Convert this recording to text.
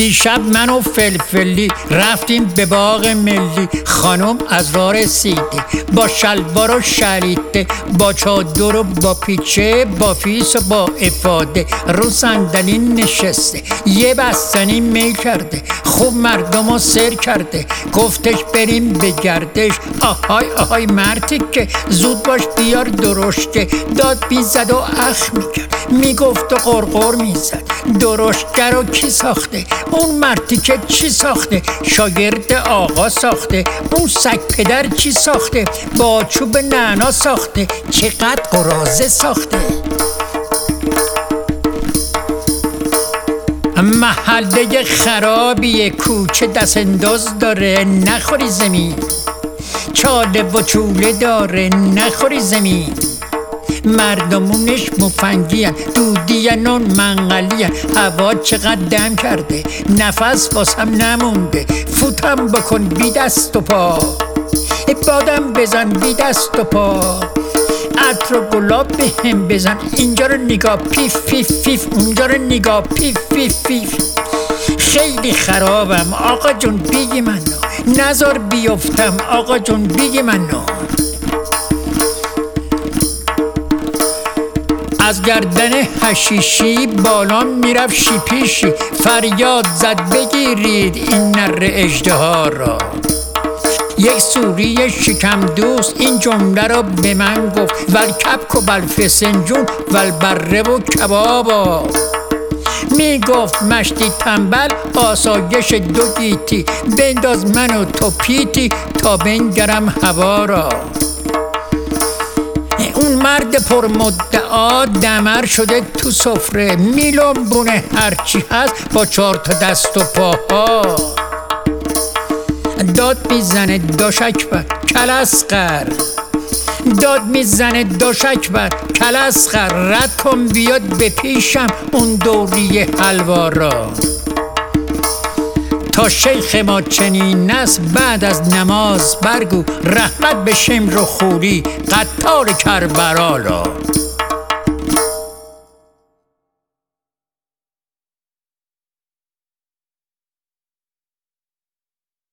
دیشب من و فلفلی رفتیم به باغ ملی. خانم از راه رسیده با شلوار و شلیته، با چادر و با پیچه، با فیس و با افاده. رو صندلی نشسته یه بستنی می کرده، خوب مردم رو سر کرده. گفتش بریم به گردش. آهای آهای مرتی که زود باش بیار درشکه. داد بیزد و اخ میکرد، میگفت و قرقر میزد. درشکه رو کی ساخته؟ اون مرتی که چی ساخته؟ شاگرد آقا ساخته. اون سگ پدر چی ساخته؟ با چوب نعنا ساخته. چقدر قرازه ساخته. محله خرابیه، کوچه دست انداز داره، نخوری زمین. چاله و چوله داره، نخوری زمین. مردمونش مفنگیان، دودیان و منقلیان. هوا چقدر دم کرده، نفس واسم نمونده. فوتم بکن بی دست و پا، بادم بزن بی دست و پا. عطر و گلاب به هم بزن، اینجا رو نگاه پیف پیف پیف، اونجا رو نگاه پیف پیف پیف. خیلی خرابم آقا جون بگی منو، نزار بیفتم آقا جون بگی منو. از گردن حشیشی بالا میرفت شیپیشی. فریاد زد بگیرید این نر اژدها را. یک سوری شکم دوست این جمله را به من گفت: ول کبک و ول فسنجون ول بره و کبابا. می گفت مشتی تنبل آسایش دو گیتی، بنداز من و تو پیتی تا بنگرم هوا را. اون مرد پرمدعا دمر شده تو سفره، میلنبونه هرچی هست با 4 تا دست و پاها. داد میزنه داشکبر کلاسقر، داد میزنه داشکبر کلاسقر. رد کن بیاد به پیشم اون دوری حلوا را. تا شیخ ما چنین است بعد از نماز برگو، رحمت به شمر و خوری قتال کربلا را.